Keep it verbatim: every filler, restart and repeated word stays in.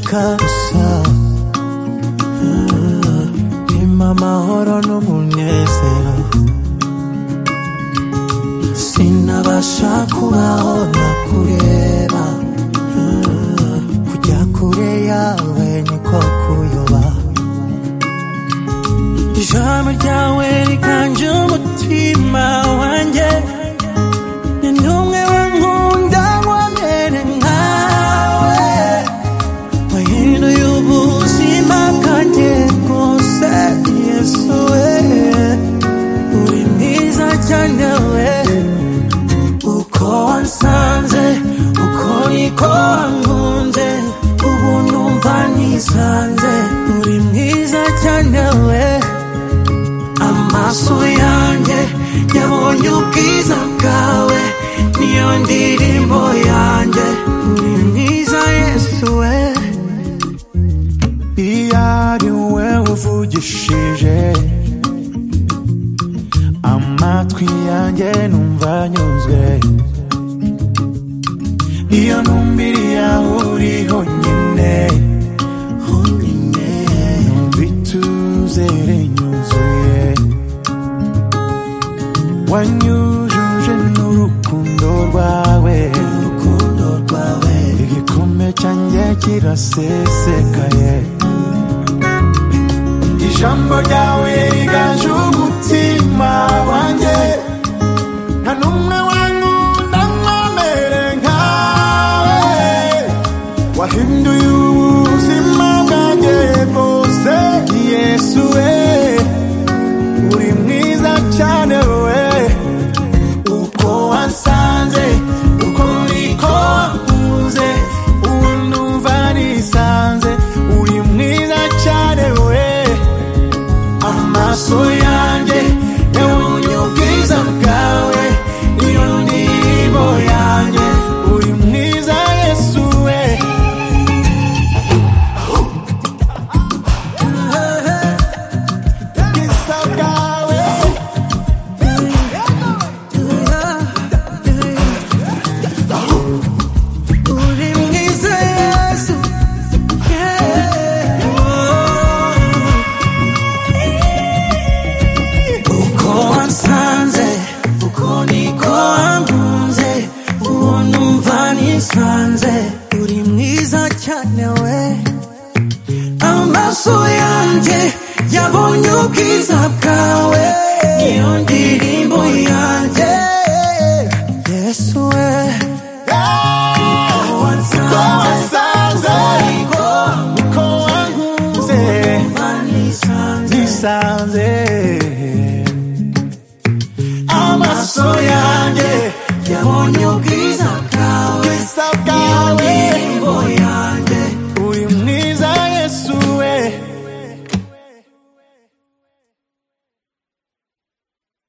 gusa impa amahoro n'umunezero sinabasha kubaho nakureba kujya kure yawe niko kuyoba ijambo ryawe riganje umutima wanjye ni numwe wankunda wamere nkawe wahinduye ubuzima bwanjye bwose Yesu we uri mwiza cyane we uko wansanze uko niko wankunze ubu numva nisanze uri mwiza cyane we amaso yanjye yabonye ubwiza bwawe niyo ndirimbo yanjye uri mwiza Yesu we iyo ari we uvugishije amatwi yanjye numva anyuzwe iyo numbiriye aho uri honyine honyine numva ituze rinyuzuye wanyujuje n'urukundo rwawe urukundo rwawe igikombe cyanjye kirasesekaye ijambo ryawe riganje umutima wanjye nta n'umwe wankunda nkamere nkawe wahinduye ubuzima bwanjye bwose Yesu we uri mwiza cyane we uko wansanze uko niko wankunze ubu numva nisanze uri mwiza cyane we amaso yanjye yabonye ubwiza bwawe niyo ndirimbo yanjye uri mwiza Yesu we ubwiza bwawe uri mwiza Yesu uko wansanze uko niko wankunze ubu numva nisanze uri mwiza cyane we amaso yanjye yabonye ubwiza bwawe niyo ndirimbo yanjye Yesu we